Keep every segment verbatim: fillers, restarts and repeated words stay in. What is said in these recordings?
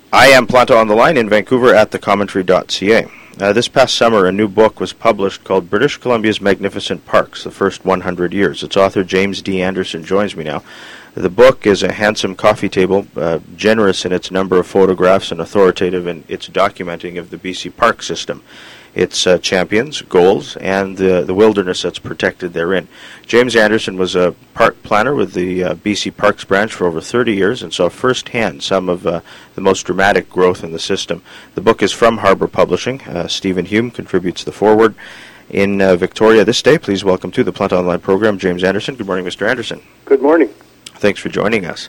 I am Planta on the line in Vancouver at the commentary dot c a. Uh, this past summer, a new book was published called British Columbia's Magnificent Parks, the First one hundred Years. Its author, James D. Anderson, joins me now. The book is a handsome coffee table, uh, generous in its number of photographs and authoritative in its documenting of the B C park system, its uh, champions, goals, and the, the wilderness that's protected therein. James Anderson was a park planner with the uh, B C Parks branch for over thirty years and saw firsthand some of uh, the most dramatic growth in the system. The book is from Harbour Publishing. Uh, Stephen Hume contributes the foreword. In uh, Victoria this day, please welcome to the Planta Online program, James Anderson. Good morning, Mister Anderson. Good morning. Thanks for joining us.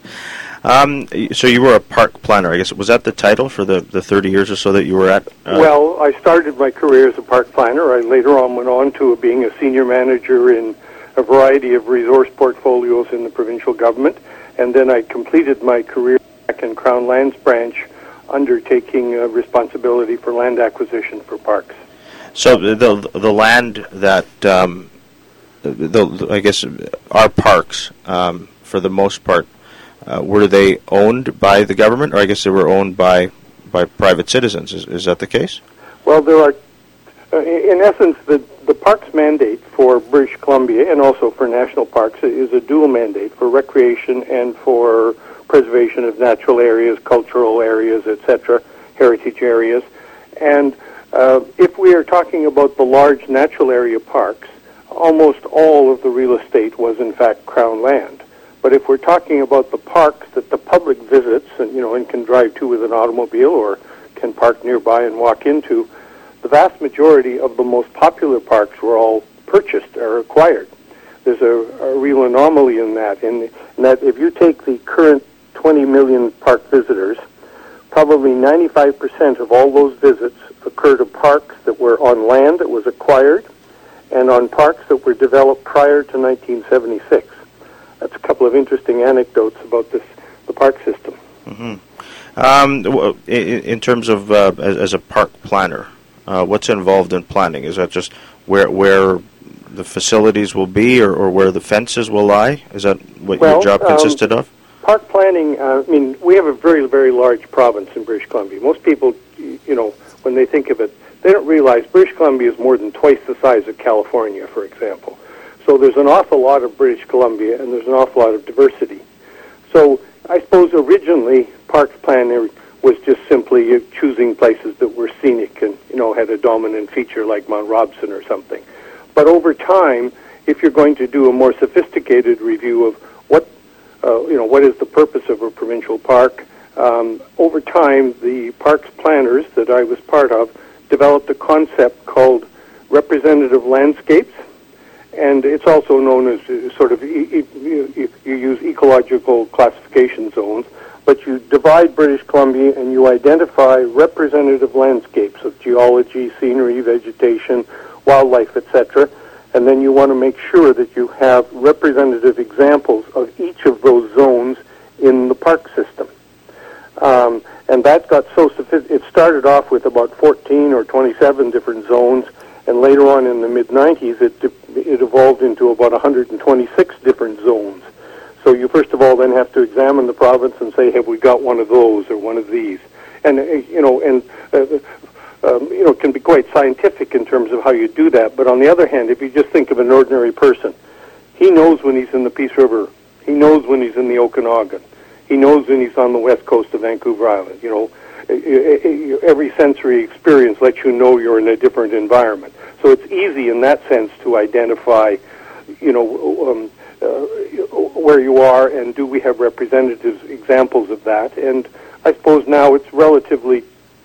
Um, so you were a park planner, I guess. Was that the title for the, the thirty years or so that you were at? Uh, well, I started my career as a park planner. I later on went on to being a senior manager in a variety of resource portfolios in the provincial government, and then I completed my career back in Crown Lands branch, undertaking uh, responsibility for land acquisition for parks. So the the, the land that, um, the, the, I guess, our parks, um, for the most part, Uh, were they owned by the government, or I guess they were owned by by private citizens? Is, is that the case? Well, there are, uh, in essence, the, the parks mandate for British Columbia and also for national parks is a dual mandate for recreation and for preservation of natural areas, cultural areas, et cetera, heritage areas. And uh, if we are talking about the large natural area parks, almost all of the real estate was in fact Crown land. But if we're talking about the parks that the public visits and, you know, and can drive to with an automobile or can park nearby and walk into, the vast majority of the most popular parks were all purchased or acquired. There's a, a real anomaly in that, in, in that if you take the current twenty million park visitors, probably ninety-five percent of all those visits occur to parks that were on land that was acquired and on parks that were developed prior to nineteen seventy-six. That's a couple of interesting anecdotes about this, the park system. Mm-hmm. Um, in, in terms of uh, as, as a park planner, uh, what's involved in planning? Is that just where where the facilities will be, or, or where the fences will lie? Is that what well, your job consisted um, of? Park planning. Uh, I mean, we have a very very large province in British Columbia. Most people, you know, when they think of it, they don't realize British Columbia is more than twice the size of California, for example. So there's an awful lot of British Columbia, and there's an awful lot of diversity. So I suppose originally parks planning was just simply choosing places that were scenic and, you know, had a dominant feature like Mount Robson or something. But over time, if you're going to do a more sophisticated review of what, uh, you know, what is the purpose of a provincial park, um, over time the parks planners that I was part of developed a concept called representative landscapes. And it's also known as uh, sort of, e- e- you, you use ecological classification zones, but you divide British Columbia and you identify representative landscapes of geology, scenery, vegetation, wildlife, et cetera. And then you want to make sure that you have representative examples of each of those zones in the park system. Um, and that got so sophisticated. It started off with about fourteen or twenty-seven different zones, and later on in the mid nineties, it it evolved into about one hundred twenty-six different zones. So you first of all then have to examine the province and say, have we got one of those or one of these? And, uh, you know, and, uh, um, you know, it can be quite scientific in terms of how you do that. But on the other hand, if you just think of an ordinary person, he knows when he's in the Peace River. He knows when he's in the Okanagan. He knows when he's on the west coast of Vancouver Island. You know, every sensory experience lets you know you're in a different environment. So it's easy in that sense to identify, you know, um, uh, where you are, and do we have representative examples of that. And I suppose now it's relatively,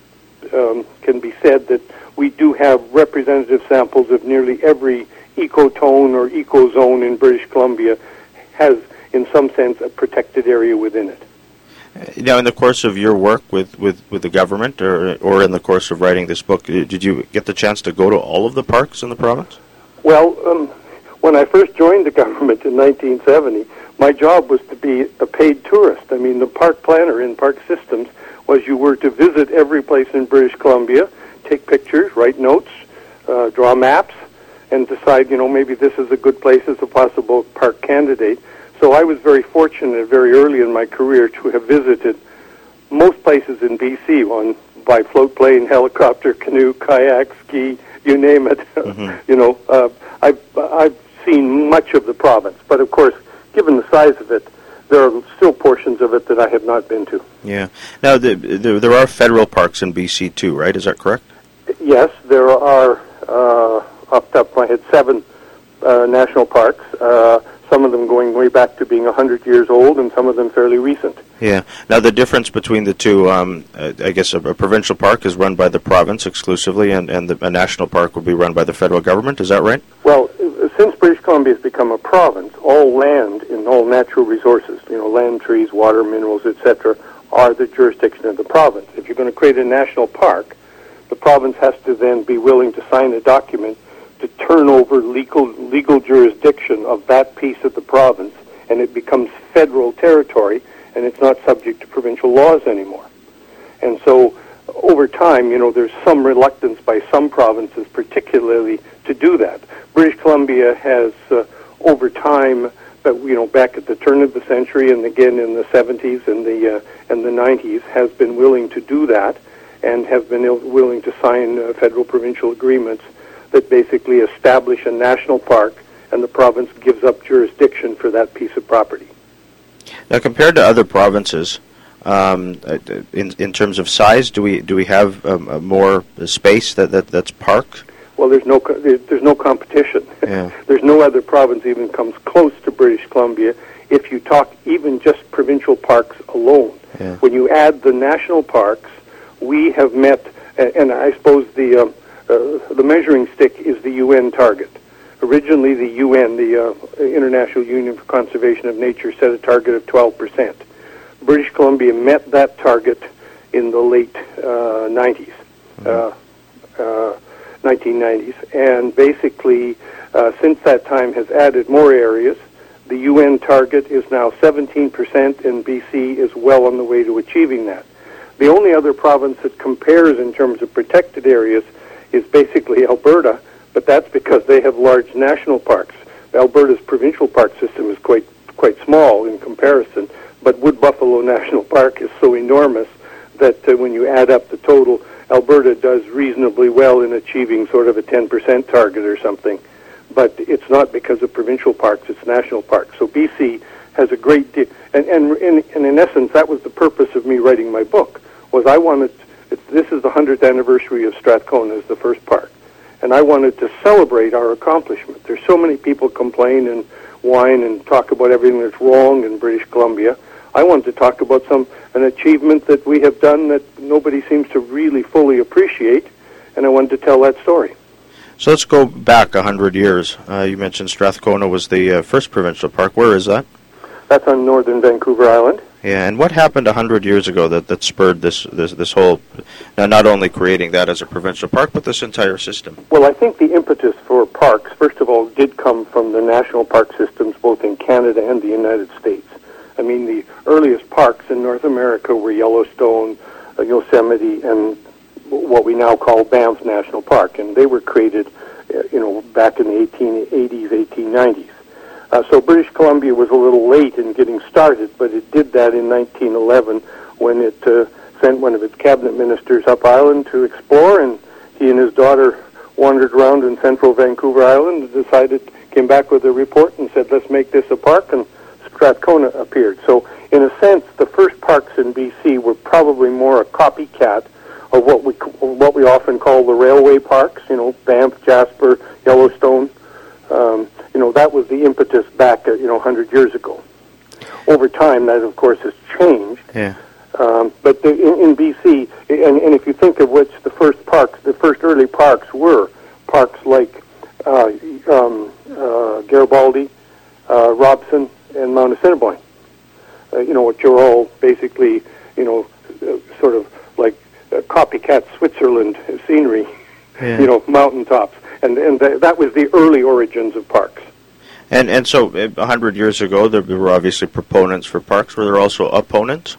um, can be said that we do have representative samples of nearly every ecotone or ecozone in British Columbia has, in some sense, a protected area within it. Now, in the course of your work with, with, with the government, or or in the course of writing this book, did you get the chance to go to all of the parks in the province? Well, um, when I first joined the government in nineteen seventy, my job was to be a paid tourist. I mean, the park planner in park systems was you were to visit every place in British Columbia, take pictures, write notes, uh, draw maps, and decide, you know, maybe this is a good place as a possible park candidate. So I was very fortunate very early in my career to have visited most most places in B C on by float plane, helicopter, canoe, kayak, ski, you name it. Mm-hmm. you know, uh, I've I've seen much of the province, but of course, given the size of it, there are still portions of it that I have not been to. Yeah. Now, the, the, there are federal parks in B C too, right? Is that correct? Yes, there are, uh, off the top of my head, seven uh, national parks, uh, some of them going way back to being one hundred years old and some of them fairly recent. Yeah. Now, the difference between the two, um, uh, I guess a, a provincial park is run by the province exclusively, and, and the, a national park would be run by the federal government. Is that right? Well, since British Columbia has become a province, all land and all natural resources, you know, land, trees, water, minerals, et cetera, are the jurisdiction of the province. If you're going to create a national park, the province has to then be willing to sign a document to turn over legal legal jurisdiction of that piece of the province, and it becomes federal territory, and it's not subject to provincial laws anymore. And so, over time, you know, there's some reluctance by some provinces, particularly, to do that. British Columbia has, uh, over time, but you know, back at the turn of the century, and again in the seventies and the uh, and the nineties, has been willing to do that, and have been willing to sign uh, federal provincial agreements that basically establish a national park, and the province gives up jurisdiction for that piece of property. Now, compared to other provinces, um, in in terms of size, do we do we have um, more space that, that that's parked? Well, there's no there's no competition. Yeah. There's no other province even comes close to British Columbia. If you talk even just provincial parks alone, yeah. When you add the national parks, we have met, and I suppose the um, uh, the measuring stick is the U N target. Originally, the U N, the uh, International Union for Conservation of Nature, set a target of twelve percent. British Columbia met that target in the late uh, nineties, mm-hmm. uh, uh, nineteen nineties, and basically, uh, since that time, has added more areas. The U N target is now seventeen percent, and B C is well on the way to achieving that. The only other province that compares in terms of protected areas is basically Alberta, but that's because they have large national parks. Alberta's provincial park system is quite quite small in comparison, but Wood Buffalo National Park is so enormous that uh, when you add up the total, Alberta does reasonably well in achieving sort of a ten percent target or something. But it's not because of provincial parks, it's national parks. So B C has a great deal, and, and, and, and in essence, that was the purpose of me writing my book, was I wanted, it's, this is the one hundredth anniversary of Strathcona as the first park, and I wanted to celebrate our accomplishment. There's so many people complain and whine and talk about everything that's wrong in British Columbia. I wanted to talk about some an achievement that we have done that nobody seems to really fully appreciate, and I wanted to tell that story. So let's go back one hundred years. Uh, you mentioned Strathcona was the uh, first provincial park. Where is that? That's on northern Vancouver Island. Yeah, and what happened one hundred years ago that, that spurred this, this this whole, now not only creating that as a provincial park, but this entire system? Well, I think the impetus for parks, first of all, did come from the national park systems both in Canada and the United States. I mean, the earliest parks in North America were Yellowstone, uh, Yosemite, and what we now call Banff National Park, and they were created, uh, you know, back in the eighteen eighties, eighteen nineties. Uh, so British Columbia was a little late in getting started, but it did that in nineteen eleven when it uh, sent one of its cabinet ministers up island to explore, and he and his daughter wandered around in central Vancouver Island and decided, came back with a report and said, let's make this a park, and Strathcona appeared. So in a sense, the first parks in B C were probably more a copycat of what we what we often call the railway parks, you know, Banff, Jasper, Yellowstone. Um, you know, that was the impetus back, uh, you know, one hundred years ago. Over time, that, of course, has changed. Yeah. Um, but the, in, in B C, and, and if you think of which the first parks, the first early parks were parks like uh, um, uh, Garibaldi, uh, Robson, and Mount Assiniboine, uh, you know, which are all basically, you know, uh, sort of like uh, copycat Switzerland scenery, yeah. you know, mountaintops. And and th- that was the early origins of parks. And and so a hundred years ago, there were obviously proponents for parks. Were there also opponents?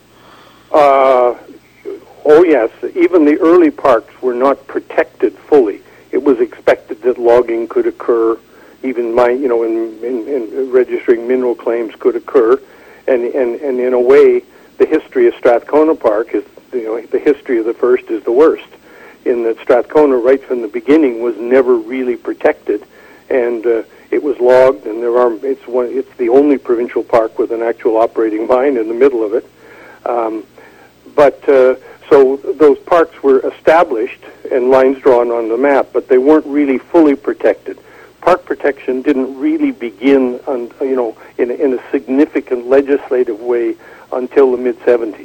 Uh, oh yes. Even the early parks were not protected fully. It was expected that logging could occur, even my you know in, in, in registering mineral claims could occur, and, and and in a way, the history of Strathcona Park is you know, the history of the first is the worst, in that Strathcona, right from the beginning, was never really protected, and uh, it was logged, and there are it's one it's the only provincial park with an actual operating mine in the middle of it. Um, but uh, so those parks were established and lines drawn on the map, but they weren't really fully protected. Park protection didn't really begin, on, you know, in a, in a significant legislative way until the mid seventies.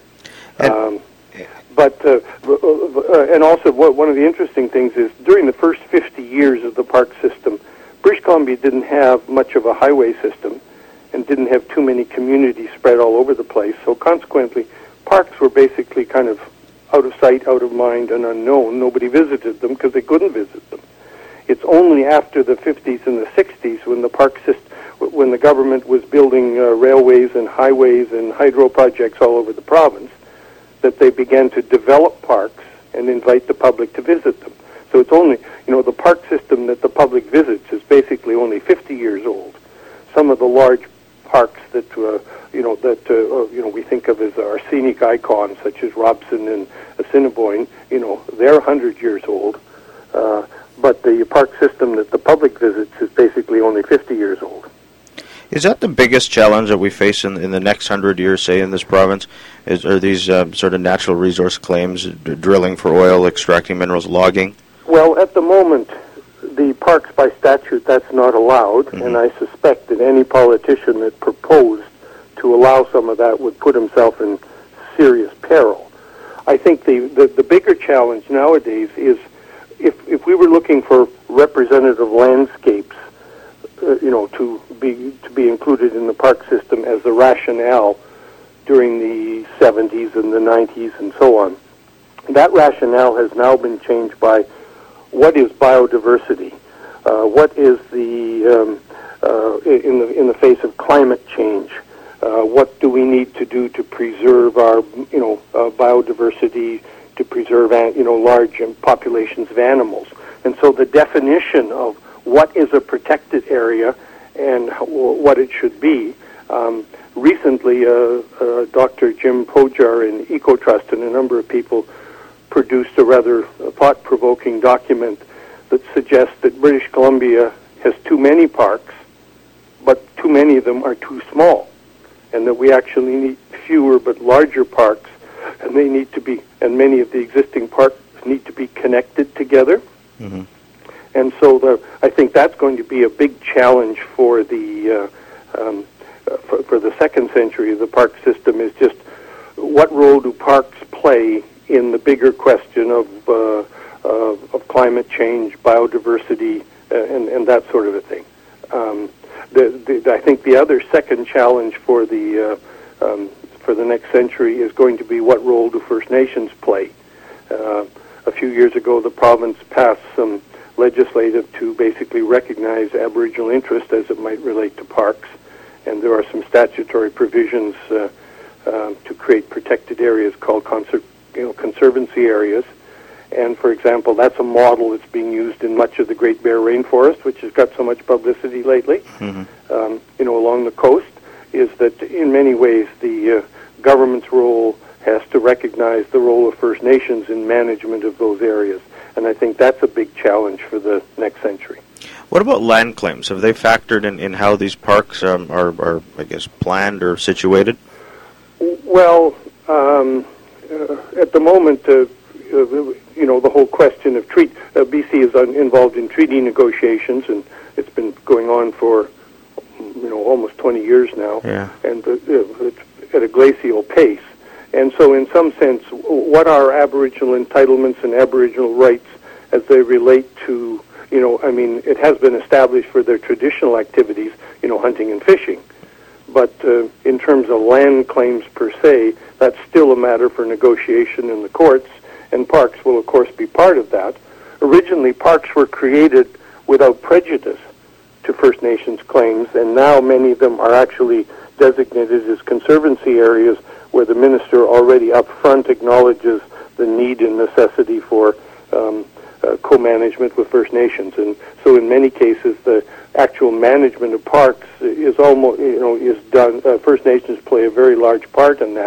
Um, but uh, uh, and also, what, one of the interesting things is during the first fifty years of the park system, British Columbia didn't have much of a highway system and didn't have too many communities spread all over the place. So consequently, parks were basically kind of out of sight, out of mind, and unknown. Nobody visited them because they couldn't visit them. It's only after the fifties and the sixties when the park system, when the government was building uh, railways and highways and hydro projects all over the province, that they began to develop parks and invite the public to visit them. So it's only, you know, the park system that the public visits is basically only fifty years old. Some of the large parks that, uh, you know, that, uh, you know, we think of as our scenic icons, such as Robson and Assiniboine, you know, they're one hundred years old. Uh, but the park system that the public visits is basically only fifty years old. Is that the biggest challenge that we face in, in the next hundred years, say, in this province? Is, are these uh, sort of natural resource claims, d- drilling for oil, extracting minerals, logging? Well, at the moment, the parks by statute, that's not allowed, mm-hmm. and I suspect that any politician that proposed to allow some of that would put himself in serious peril. I think the, the, the bigger challenge nowadays is if, if we were looking for representative landscapes, uh, you know, to be to be included in the park system as the rationale during the seventies and the nineties and so on, that rationale has now been changed by what is biodiversity, uh, what is the um, uh, in the in the face of climate change, uh, what do we need to do to preserve our you know uh, biodiversity, to preserve you know large populations of animals, and so the definition of what is a protected area and what it should be. Um, recently, uh, uh, Doctor Jim Pojar in EcoTrust and a number of people produced a rather thought-provoking document that suggests that British Columbia has too many parks, but too many of them are too small, and that we actually need fewer but larger parks, and they need to be, and many of the existing parks need to be connected together. Mm-hmm. And so the, I think that's going to be a big challenge for the uh, um, uh, for, for the second century of the park system, is just what role do parks play in the bigger question of uh, of, of climate change, biodiversity, uh, and, and that sort of a thing. Um, the, the, I think the other second challenge for the uh, um, for the next century is going to be what role do First Nations play. Uh, a few years ago, the province passed some legislative to basically recognize Aboriginal interest as it might relate to parks, and there are some statutory provisions uh, uh, to create protected areas called conser- you know, conservancy areas. And for example, that's a model that's being used in much of the Great Bear Rainforest, which has got so much publicity lately. Mm-hmm. Um, you know, along the coast, is that in many ways the uh, government's role has to recognize the role of First Nations in management of those areas. And I think that's a big challenge for the next century. What about land claims? Have they factored in, in how these parks um, are, are, I guess, planned or situated? Well, um, uh, at the moment, uh, uh, you know, the whole question of treat, uh, B C is un- involved in treaty negotiations, and it's been going on for, you know, almost twenty years now, yeah. and uh, it's at a glacial pace. And so in some sense, what are Aboriginal entitlements and Aboriginal rights as they relate to, you know, I mean, it has been established for their traditional activities, you know, hunting and fishing. But uh, in terms of land claims per se, that's still a matter for negotiation in the courts, and parks will, of course, be part of that. Originally, parks were created without prejudice to First Nations claims, and now many of them are actually designated as conservancy areas where the minister already up front acknowledges the need and necessity for um, uh, co-management with First Nations. And so in many cases, the actual management of parks is almost, you know, is done, uh, First Nations play a very large part in that,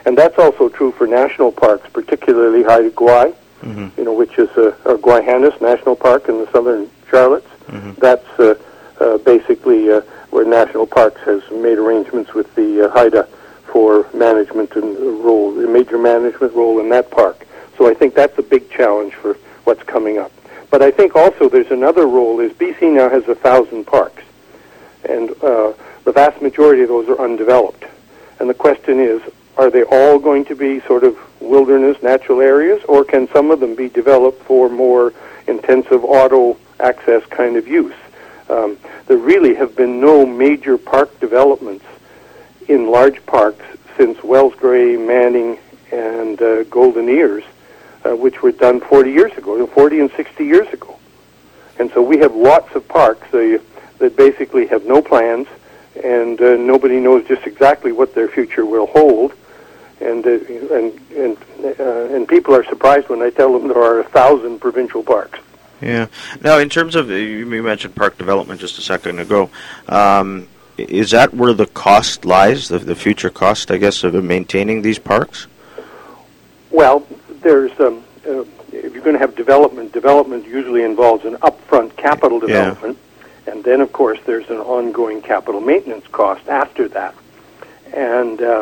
And that's also true for national parks, particularly Haida Gwaii, mm-hmm. you know, which is uh, or Gwaii-Haanas National Park in the southern Charlottes. Mm-hmm. That's uh, uh, basically uh, where National Parks has made arrangements with the uh, Haida for management and role, a major management role in that park. So I think that's a big challenge for what's coming up. But I think also there's another role, is B C now has a thousand parks, and uh, the vast majority of those are undeveloped. And the question is, are they all going to be sort of wilderness, natural areas, or can some of them be developed for more intensive auto access kind of use? Um, there really have been no major park developments in large parks since Wells Gray, Manning, and uh, Golden Ears, uh, which were done forty years ago, forty and sixty years ago. And so we have lots of parks uh, that basically have no plans, and uh, nobody knows just exactly what their future will hold. And uh, and and uh, and people are surprised when I tell them there are a thousand provincial parks. Yeah. Now, in terms of, you mentioned park development just a second ago. Um, Is that where the cost lies, the, the future cost, I guess, of maintaining these parks? Well, there's um, uh, if you're going to have development, development usually involves an upfront capital development, yeah. and then, of course, there's an ongoing capital maintenance cost after that. And uh,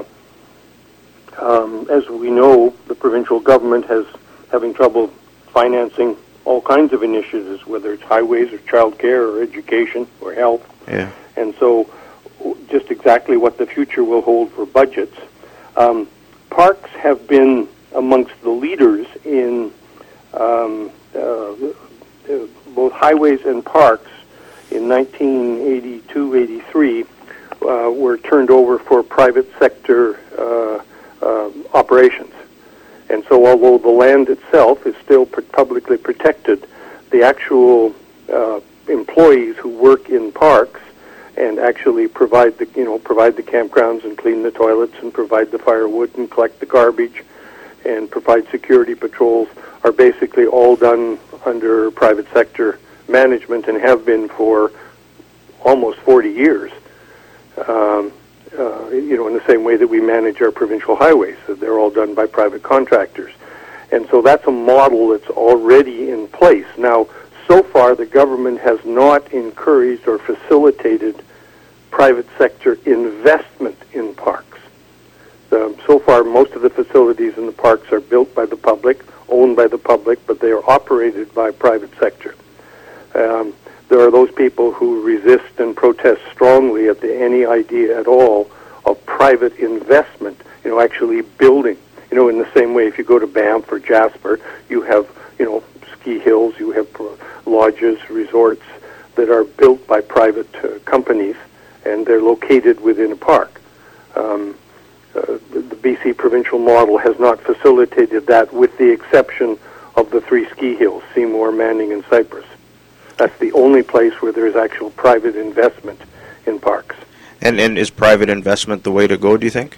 um, as we know, the provincial government has having trouble financing all kinds of initiatives, whether it's highways or childcare or education or health. Yeah. And so just exactly what the future will hold for budgets. Um, parks have been amongst the leaders in um, uh, both highways and parks. In nineteen eighty-two eighty-three, uh, were turned over for private sector uh, uh, operations. And so although the land itself is still publicly protected, the actual uh, employees who work in parks and actually provide the, you know, provide the campgrounds and clean the toilets and provide the firewood and collect the garbage and provide security patrols are basically all done under private sector management and have been for almost forty years. Um, uh, you know, in the same way that we manage our provincial highways, that they're all done by private contractors. And so that's a model that's already in place. Now, so far, the government has not encouraged or facilitated private sector investment in parks. Um, so far, most of the facilities in the parks are built by the public, owned by the public, but they are operated by private sector. Um, there are those people who resist and protest strongly at the, any idea at all of private investment, you know, actually building. You know, in the same way, if you go to Banff or Jasper, you have, you know, ski hills, you have lodges, resorts that are built by private uh, companies, and they're located within a park. Um, uh, the, the B C provincial model has not facilitated that, with the exception of the three ski hills, Seymour, Manning, and Cypress. That's the only place where there is actual private investment in parks. And, and is private investment the way to go, do you think?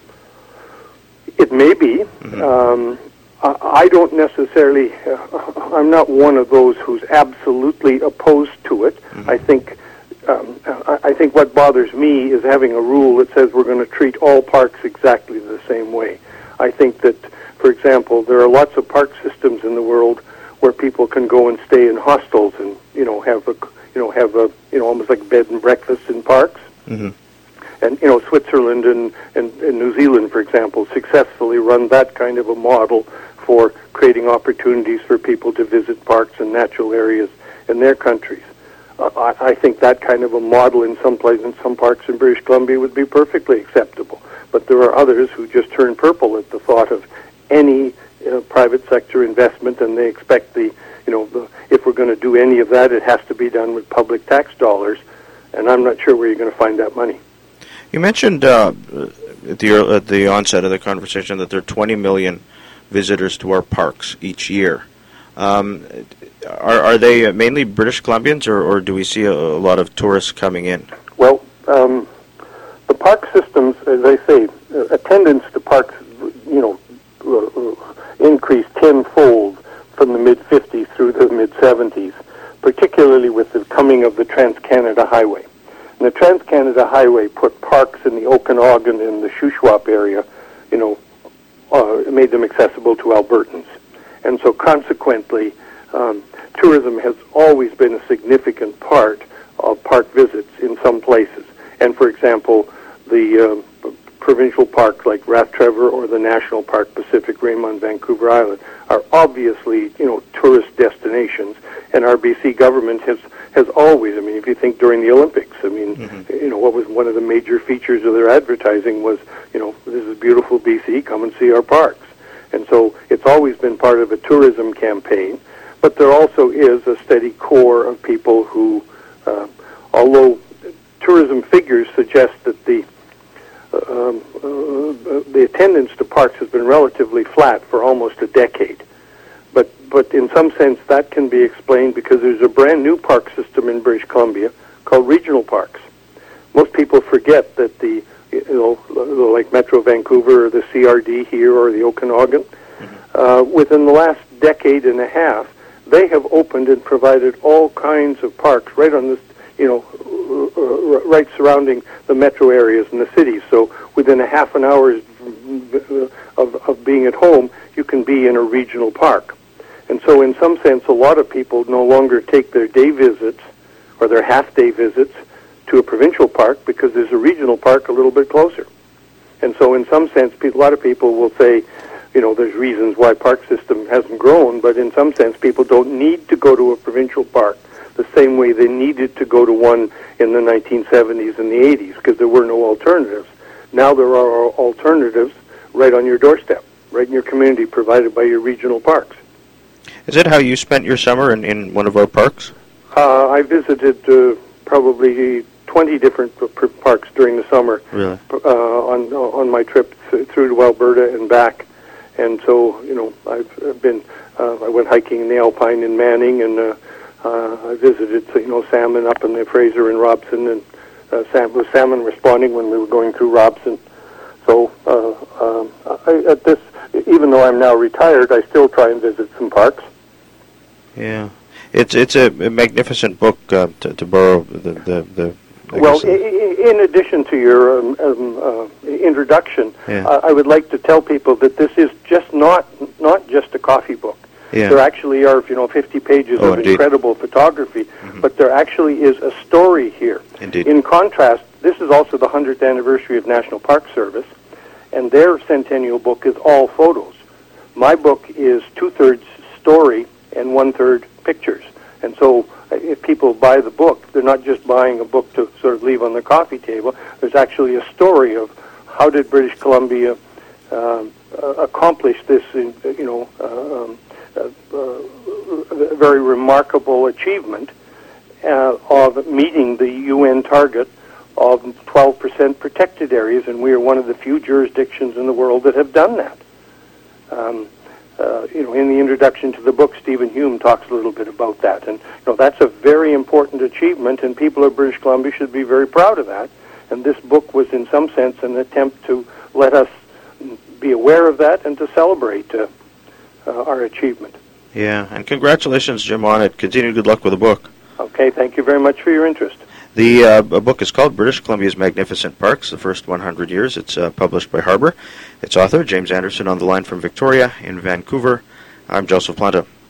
It may be. Mm-hmm. Um, I don't necessarily, uh, I'm not one of those who's absolutely opposed to it. Mm-hmm. I think um, I think what bothers me is having a rule that says we're going to treat all parks exactly the same way. I think that, for example, there are lots of park systems in the world where people can go and stay in hostels and, you know, have a, you know, have a, you know, almost like bed and breakfast in parks. Mm-hmm. And, you know, Switzerland and, and, and New Zealand, for example, successfully run that kind of a model for creating opportunities for people to visit parks and natural areas in their countries. Uh, I, I think that kind of a model in some places, in some parks in British Columbia, would be perfectly acceptable. But there are others who just turn purple at the thought of any uh, private sector investment, and they expect the, you know, the, if we're going to do any of that, it has to be done with public tax dollars, and I'm not sure where you're going to find that money. You mentioned uh, at the at the onset of the conversation that there are twenty million visitors to our parks each year. Um, are, are they mainly British Columbians, or, or do we see a, a lot of tourists coming in? Well, um, the park systems, as I say, uh, attendance to parks, you know, uh, increased tenfold from the mid fifties through the mid seventies, particularly with the coming of the Trans-Canada Highway. And the Trans-Canada Highway put parks in the Okanagan and the Shuswap area, you know, uh, made them accessible to Albertans. And so consequently, um, tourism has always been a significant part of park visits in some places. And for example, the uh, provincial parks like Rathtrevor or the National Park Pacific Rim on Vancouver Island are obviously, you know, tourist destinations. And our B C government has, has always, I mean, if you think during the Olympics, I mean, mm-hmm. you know, what was one of the major features of their advertising was, you know, this is beautiful B C, come and see our parks. And so it's always been part of a tourism campaign. But there also is a steady core of people who, uh, although tourism figures suggest that the um, uh, the attendance to parks has been relatively flat for almost a decade. But but in some sense that can be explained because there's a brand new park system in British Columbia called regional parks. Most people forget that the, you know, like Metro Vancouver or the C R D here or the Okanagan, mm-hmm. uh, within the last decade and a half, they have opened and provided all kinds of parks right on this, you know, right surrounding the metro areas and the cities. So within a half an hour of, of being at home, you can be in a regional park. And so in some sense, a lot of people no longer take their day visits or their half-day visits to a provincial park because there's a regional park a little bit closer. And so in some sense, a lot of people will say, you know, there's reasons why park system hasn't grown, but in some sense, people don't need to go to a provincial park the same way they needed to go to one in the nineteen seventies and the eighties because there were no alternatives. Now there are alternatives right on your doorstep, right in your community, provided by your regional parks. Is it how you spent your summer in, in one of our parks? Uh, I visited uh, probably twenty different p- parks during the summer. Really? Uh, on on my trip th- through to Alberta and back. And so, you know, I've been, uh, I went hiking in the Alpine in Manning, and uh, uh, I visited, you know, salmon up in the Fraser and Robson, and uh, sam- was salmon responding when we were going through Robson. So uh, um, I, at this, even though I'm now retired, I still try and visit some parks. Yeah, it's it's a, a magnificent book uh, to, to borrow the the. the Well, I- in addition to your um, um, uh, introduction, yeah. uh, I would like to tell people that this is just not not just a coffee book. Yeah. There actually are, you know, fifty pages oh, of indeed. incredible photography, mm-hmm. but there actually is a story here. Indeed. In contrast, this is also the hundredth anniversary of National Park Service, and their centennial book is all photos. My book is two-thirds story and one-third pictures. And so if people buy the book, they're not just buying a book to sort of leave on the coffee table. There's actually a story of how did British Columbia um, uh, accomplish this, in, you know, uh, um, uh, uh, very remarkable achievement uh, of meeting the U N target of twelve percent protected areas, and we are one of the few jurisdictions in the world that have done that. Um, Uh, you know, in the introduction to the book, Stephen Hume talks a little bit about that. And, you know, that's a very important achievement, and people of British Columbia should be very proud of that. And this book was, in some sense, an attempt to let us be aware of that and to celebrate uh, uh, our achievement. Yeah, and congratulations, Jim, on it. Continued good luck with the book. Okay, thank you very much for your interest. The uh, book is called British Columbia's Magnificent Parks, the First one hundred Years. It's uh, published by Harbour. Its author, James Anderson, on the line from Victoria in Vancouver. I'm Joseph Planta.